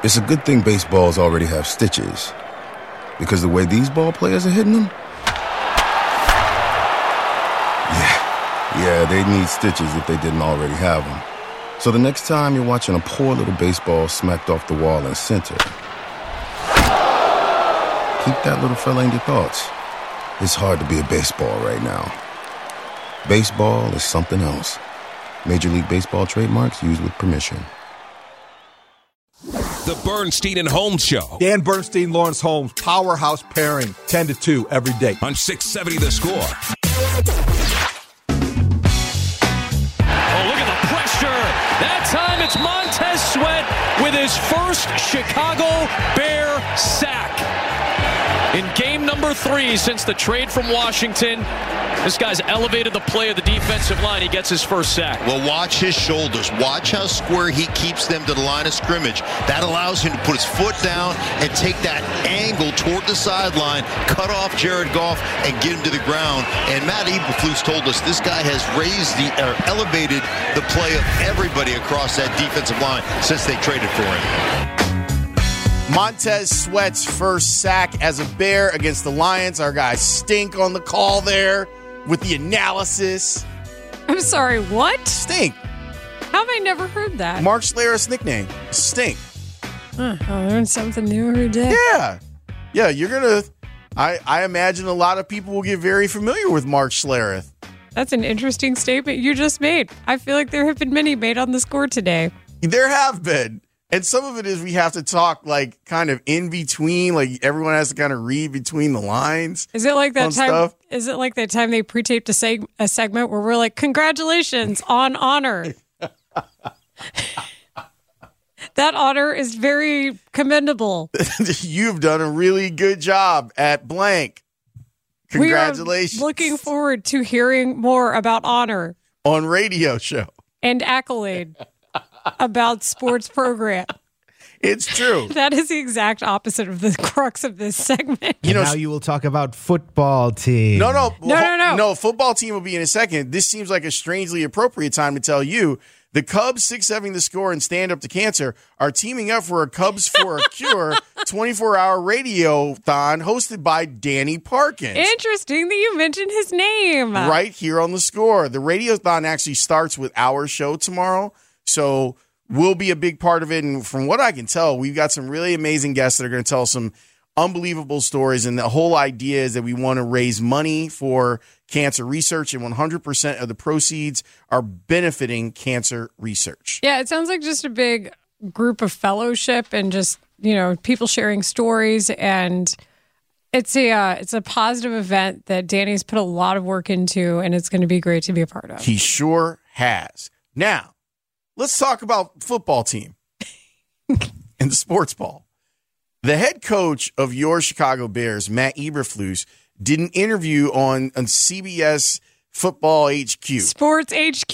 It's a good thing baseballs already have stitches, because the way these ball players are hitting them, yeah, they need stitches if they didn't already have them. So the next time you're watching a poor little baseball smacked off the wall in center, keep that little fella in your thoughts. It's hard to be a baseball right now. Baseball is something else. Major League Baseball trademarks used with permission. The Bernstein and Holmes Show. Dan Bernstein, Lawrence Holmes, powerhouse pairing, 10 to 2 every day. On 670 The Score. Oh, look at the pressure. That time it's Montez Sweat with his first Chicago Bear sack. In game number 3 since the trade from Washington, this guy's elevated the play of the defensive line. He gets his first sack. Well, watch his shoulders. Watch how square he keeps them to the line of scrimmage. That allows him to put his foot down and take that angle toward the sideline, cut off Jared Goff, and get him to the ground. And Matt Eberflus told us this guy has elevated the play of everybody across that defensive line since they traded for him. Montez Sweat's first sack as a Bear against the Lions. Our guy Stink on the call there with the analysis. I'm sorry, what? Stink. How have I never heard that? Mark Schlereth's nickname. Stink. I learned something new every day. Yeah, you're going to... I imagine a lot of people will get very familiar with Mark Schlereth. That's an interesting statement you just made. I feel like there have been many made on the score today. There have been. And some of it is we have to talk like kind of in between, like everyone has to kind of read between the lines. Is it like that time? Stuff. Is it like that time they pre-taped a segment where we're like, "Congratulations on honor." That honor is very commendable. You've done a really good job at blank. Congratulations. We are looking forward to hearing more about honor on radio show and accolade. About sports program. It's true. That is the exact opposite of the crux of this segment. Now you will talk about football team. No. Football team will be in a second. This seems like a strangely appropriate time to tell you the Cubs 670 The Score and Stand Up to Cancer are teaming up for a Cubs for a Cure 24-hour radio-thon hosted by Danny Parkins. Interesting that you mentioned his name. Right here on The Score. The radio-thon actually starts with our show tomorrow. So we'll be a big part of it. And from what I can tell, we've got some really amazing guests that are going to tell some unbelievable stories. And the whole idea is that we want to raise money for cancer research, and 100% of the proceeds are benefiting cancer research. Yeah, it sounds like just a big group of fellowship and just, people sharing stories. And it's a positive event that Danny's put a lot of work into, and it's going to be great to be a part of. He sure has. Now, let's talk about football team and the sports ball. The head coach of your Chicago Bears, Matt Eberflus, did an interview on CBS Football HQ. Sports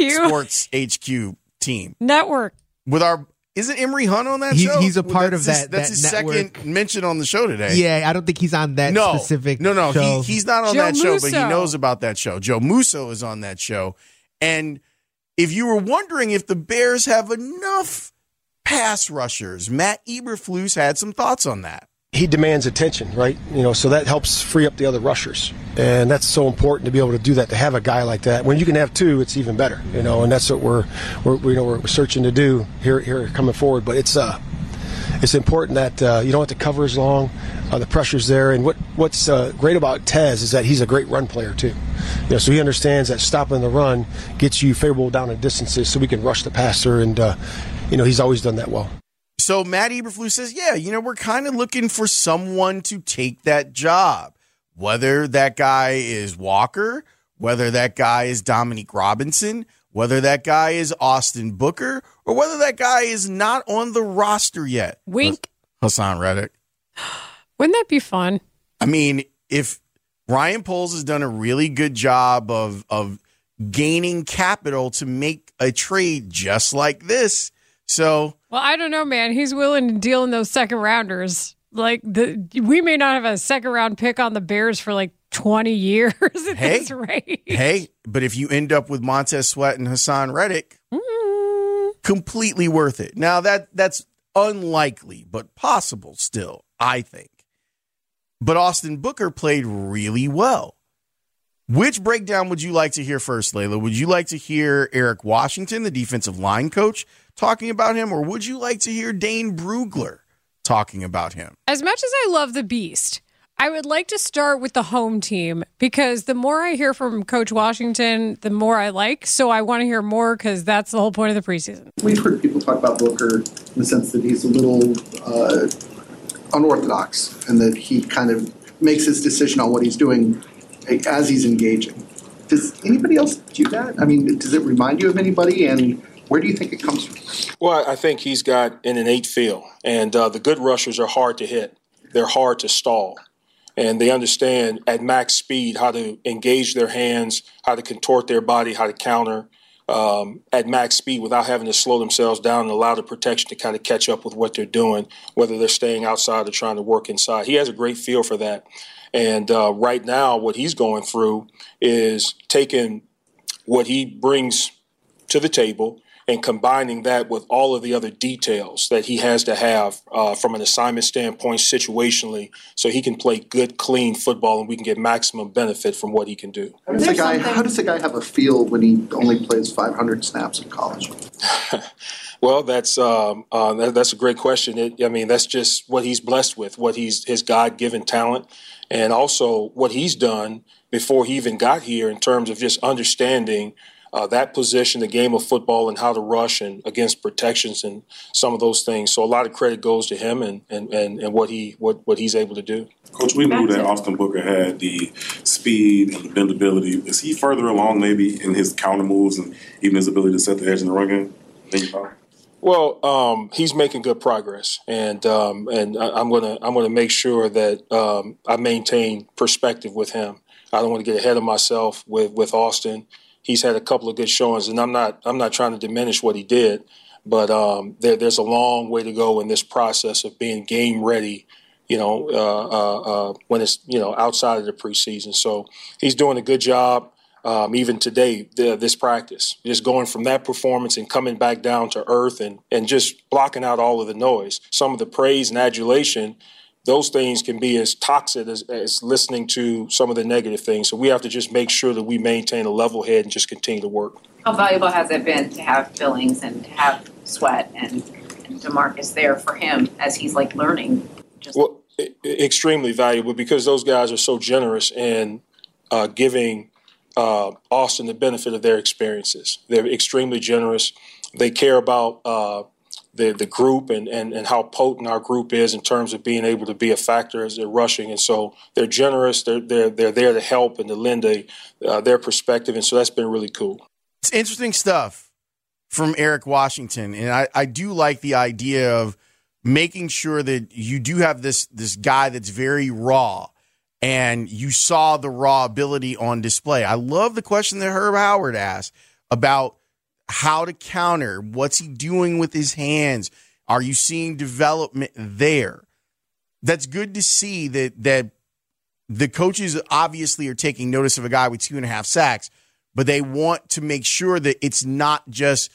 HQ team. Network. Isn't Emory Hunt on that show? He's a part of that. That's his network. second mention on the show today. Yeah, I don't think he's on that specific No, show. He's not on that show, but he knows about that show. Joe Musso is on that show. And if you were wondering if the Bears have enough pass rushers, Matt Eberflus had some thoughts on that. He demands attention, right? So that helps free up the other rushers. And that's so important to be able to do that, to have a guy like that. When you can have two, it's even better, and that's what we're searching to do here coming forward. But it's important that you don't have to cover as long. The pressure's there. And what's great about Tez is that he's a great run player too. So he understands that stopping the run gets you favorable down in distances so we can rush the passer. And, he's always done that well. So Matt Eberflus says, we're kind of looking for someone to take that job. Whether that guy is Walker, whether that guy is Dominique Robinson, whether that guy is Austin Booker, or whether that guy is not on the roster yet. Wink. Hassan Reddick. Wouldn't that be fun? I mean, if Ryan Poles has done a really good job of gaining capital to make a trade just like this. So, well, I don't know, man. He's willing to deal in those second rounders. Like we may not have a second round pick on the Bears for like 20 years at this rate. Hey, but if you end up with Montez Sweat and Hassan Reddick, completely worth it. Now that's Unlikely, but possible still, I think. But Austin Booker played really well. Which breakdown would you like to hear first, Layla? Would you like to hear Eric Washington, the defensive line coach, talking about him, or would you like to hear Dane Brugler talking about him? As much as I love the Beast, I would like to start with the home team because the more I hear from Coach Washington, the more I like. So I want to hear more because that's the whole point of the preseason. We've heard people talk about Booker in the sense that he's a little unorthodox and that he kind of makes his decision on what he's doing as he's engaging. Does anybody else do that? I mean, does it remind you of anybody, and where do you think it comes from? Well, I think he's got an innate feel, and the good rushers are hard to hit. They're hard to stall, and they understand at max speed how to engage their hands, how to contort their body, how to counter at max speed without having to slow themselves down and allow the protection to kind of catch up with what they're doing, whether they're staying outside or trying to work inside. He has a great feel for that. And right now, what he's going through is taking what he brings to the table and combining that with all of the other details that he has to have from an assignment standpoint situationally so he can play good, clean football and we can get maximum benefit from what he can do. How does the guy have a feel when he only plays 500 snaps in college? Well, that's a great question. That's just what he's blessed with, his God-given talent, and also what he's done before he even got here in terms of just understanding that position, the game of football, and how to rush and against protections and some of those things. So a lot of credit goes to him and what he's able to do. Coach, we knew that Austin Booker had the speed and the bendability. Is he further along maybe in his counter moves and even his ability to set the edge in the run game than you thought? Well, he's making good progress, and I'm gonna make sure that I maintain perspective with him. I don't want to get ahead of myself with Austin. He's had a couple of good showings, and I'm not trying to diminish what he did, but there's a long way to go in this process of being game ready. When it's outside of the preseason, so he's doing a good job. Even today, this practice, just going from that performance and coming back down to earth and just blocking out all of the noise. Some of the praise and adulation, those things can be as toxic as listening to some of the negative things. So we have to just make sure that we maintain a level head and just continue to work. How valuable has it been to have Billings and to have Sweat and DeMarcus there for him as he's learning? Well, extremely valuable because those guys are so generous in giving Austin the benefit of their experiences. They're extremely generous. They care about the group and how potent our group is in terms of being able to be a factor as they're rushing. And so they're generous. They're there to help and to lend their perspective. And so that's been really cool. It's interesting stuff from Eric Washington. And I do like the idea of making sure that you do have this guy that's very raw. And you saw the raw ability on display. I love the question that Herb Howard asked about how to counter. What's he doing with his hands? Are you seeing development there? That's good to see that the coaches obviously are taking notice of a guy with 2.5 sacks, but they want to make sure that it's not just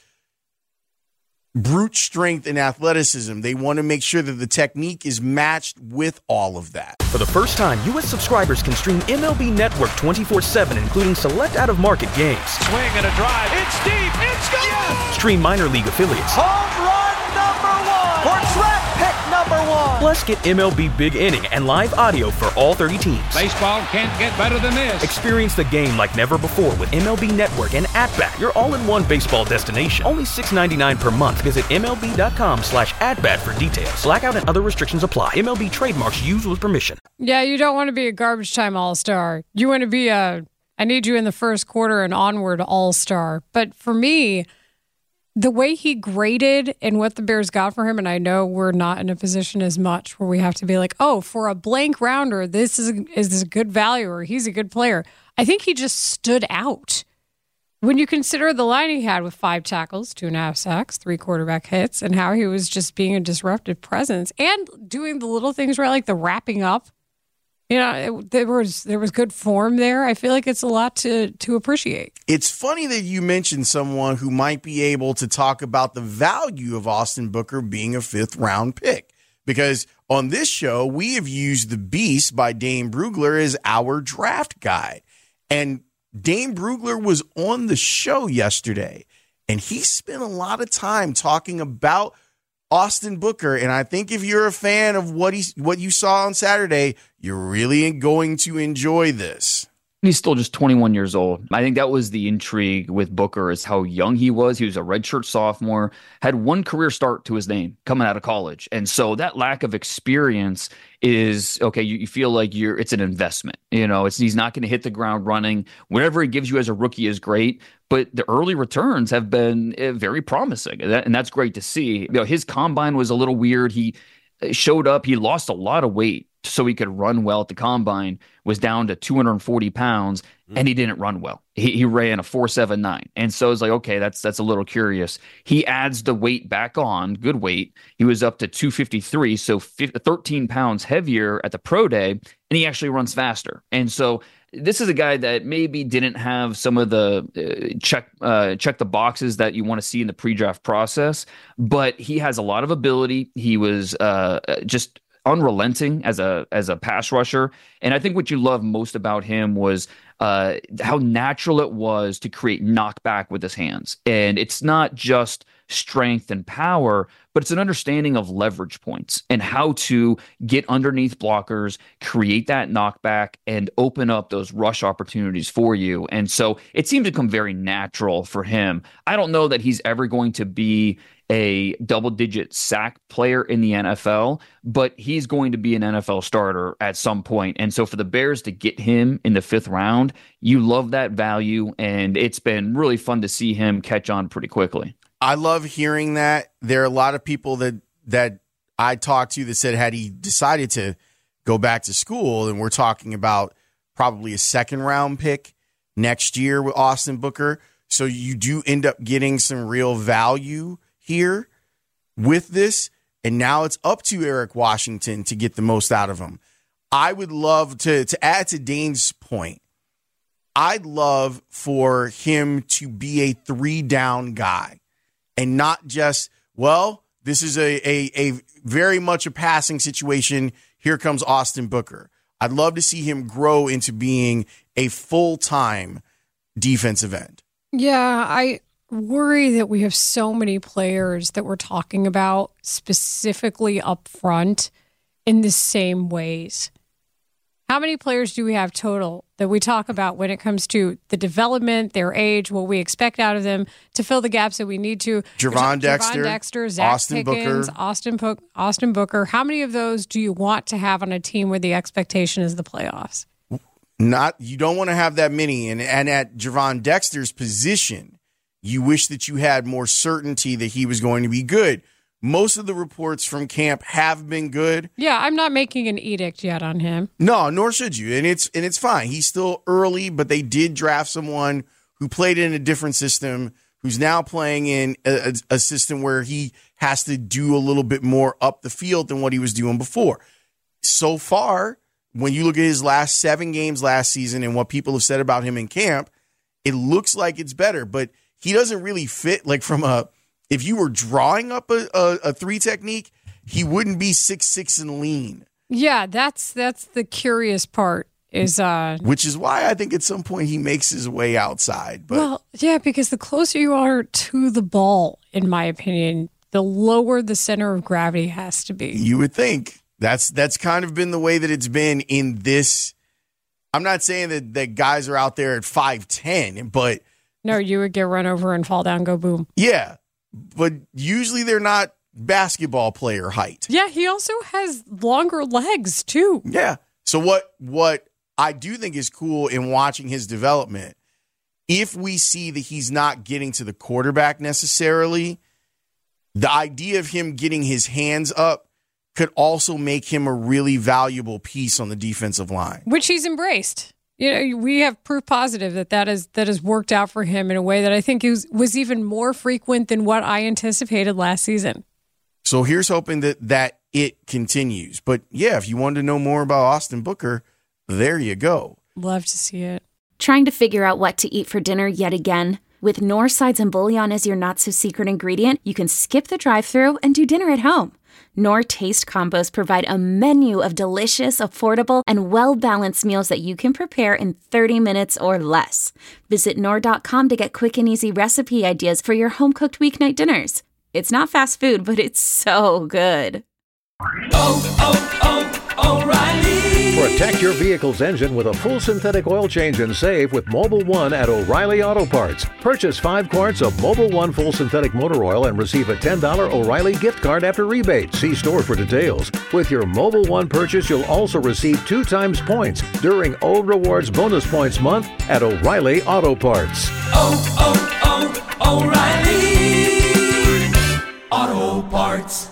brute strength and athleticism. They want to make sure that the technique is matched with all of that. For the first time, U.S. subscribers can stream MLB Network 24/7, including select out-of-market games. Swing and a drive. It's deep. It's gone. Yes! Stream minor league affiliates. Home run number 1. Or draft pick number 1. Plus, get MLB Big Inning and live audio for all 30 teams. Baseball can't get better than this. Experience the game like never before with MLB Network and At-Bat, your all-in-one baseball destination. Only $6.99 per month. Visit MLB.com/at-bat for details. Blackout and other restrictions apply. MLB trademarks used with permission. Yeah, you don't want to be a garbage time all-star. You want to be I need you in the first quarter and onward all-star. But for me, the way he graded and what the Bears got for him, and I know we're not in a position as much where we have to be like, oh, for a blank rounder, this is a good value or he's a good player. I think he just stood out. When you consider the line he had with 5 tackles, 2.5 sacks, 3 quarterback hits, and how he was just being a disruptive presence and doing the little things right, like the wrapping up there was good form there. I feel like it's a lot to appreciate. It's funny that you mentioned someone who might be able to talk about the value of Austin Booker being a 5th-round pick, because on this show, we have used The Beast by Dane Brugler as our draft guide. And Dane Brugler was on the show yesterday, and he spent a lot of time talking about Austin Booker. And I think if you're a fan of what you saw on Saturday, you're really going to enjoy this. He's still just 21 years old. I think that was the intrigue with Booker, is how young he was. He was a redshirt sophomore, had one career start to his name coming out of college. And so that lack of experience is, okay, you feel like it's an investment. He's not going to hit the ground running. Whatever he gives you as a rookie is great, but the early returns have been very promising. And that's great to see. His combine was a little weird. He showed up, he lost a lot of weight so he could run well at the combine, was down to 240 pounds, and he didn't run well. He ran a 4.79. And so it's like, okay, that's a little curious. He adds the weight back on, good weight. He was up to 253, so 13 pounds heavier at the pro day, and he actually runs faster. And so this is a guy that maybe didn't have some of the check the boxes that you want to see in the pre-draft process, but he has a lot of ability. He was just unrelenting as a pass rusher. And I think what you love most about him was how natural it was to create knockback with his hands. And it's not just strength and power, but it's an understanding of leverage points and how to get underneath blockers, create that knockback, and open up those rush opportunities for you. And so it seemed to come very natural for him. I don't know that he's ever going to be a double-digit sack player in the NFL, but he's going to be an NFL starter at some point. And so for the Bears to get him in the 5th round, you love that value, and it's been really fun to see him catch on pretty quickly. I love hearing that. There are a lot of people that I talked to that said had he decided to go back to school, and we're talking about probably a 2nd-round pick next year with Austin Booker. So you do end up getting some real value here with this, and now it's up to Eric Washington to get the most out of him. I would love to add to Dane's point. I'd love for him to be a 3-down guy and not just, well, this is a very much a passing situation. Here comes Austin Booker. I'd love to see him grow into being a full-time defensive end. Yeah, I worry that we have so many players that we're talking about specifically up front in the same ways. How many players do we have total that we talk about when it comes to the development, their age, what we expect out of them to fill the gaps that we need to? Javon Dexter, Zach Austin Pickens, Booker. Austin Booker. How many of those do you want to have on a team where the expectation is the playoffs? You don't want to have that many. And at Javon Dexter's position, you wish that you had more certainty that he was going to be good. Most of the reports from camp have been good. Yeah, I'm not making an edict yet on him. No, nor should you. And it's fine. He's still early, but they did draft someone who played in a different system, who's now playing in a system where he has to do a little bit more up the field than what he was doing before. So far, when you look at his last 7 games last season and what people have said about him in camp, it looks like it's better, but he doesn't really fit if you were drawing up a 3 technique, he wouldn't be 6'6" and lean. Yeah, that's the curious part. Which is why I think at some point he makes his way outside. But well, yeah, because the closer you are to the ball, in my opinion, the lower the center of gravity has to be. You would think. That's kind of been the way that it's been in this. I'm not saying that guys are out there at 5'10", but no, you would get run over and fall down, go boom. Yeah. But usually they're not basketball player height. Yeah, he also has longer legs too. Yeah. So what I do think is cool in watching his development, if we see that he's not getting to the quarterback necessarily, the idea of him getting his hands up could also make him a really valuable piece on the defensive line. Which he's embraced. We have proof positive that has worked out for him in a way that I think was even more frequent than what I anticipated last season. So here's hoping that it continues. But yeah, if you wanted to know more about Austin Booker, there you go. Love to see it. Trying to figure out what to eat for dinner yet again? With Knorr sides and bouillon as your not-so-secret ingredient, you can skip the drive-thru and do dinner at home. Knorr Taste Combos provide a menu of delicious, affordable, and well-balanced meals that you can prepare in 30 minutes or less. Visit Knorr.com to get quick and easy recipe ideas for your home-cooked weeknight dinners. It's not fast food, but it's so good. O'Reilly. Protect your vehicle's engine with a full synthetic oil change and save with Mobil 1 at O'Reilly Auto Parts. Purchase 5 quarts of Mobil 1 full synthetic motor oil and receive a $10 O'Reilly gift card after rebate. See store for details. With your Mobil 1 purchase, you'll also receive 2 times points during O Rewards Bonus Points Month at O'Reilly Auto Parts. O'Reilly Auto Parts.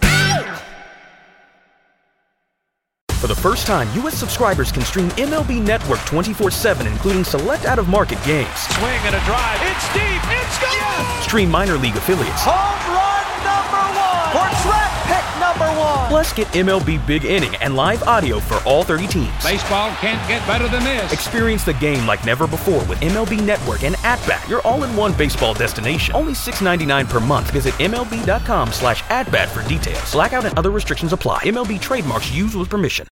For the first time, U.S. subscribers can stream MLB Network 24/7, including select out-of-market games. Swing and a drive. It's deep. It's gone. Yes! Stream minor league affiliates. Home run number 1. Portrait pick number 1. Plus, get MLB Big Inning and live audio for all 30 teams. Baseball can't get better than this. Experience the game like never before with MLB Network and At-Bat, your all-in-one baseball destination. Only $6.99 per month. Visit MLB.com/atbat for details. Blackout and other restrictions apply. MLB trademarks used with permission.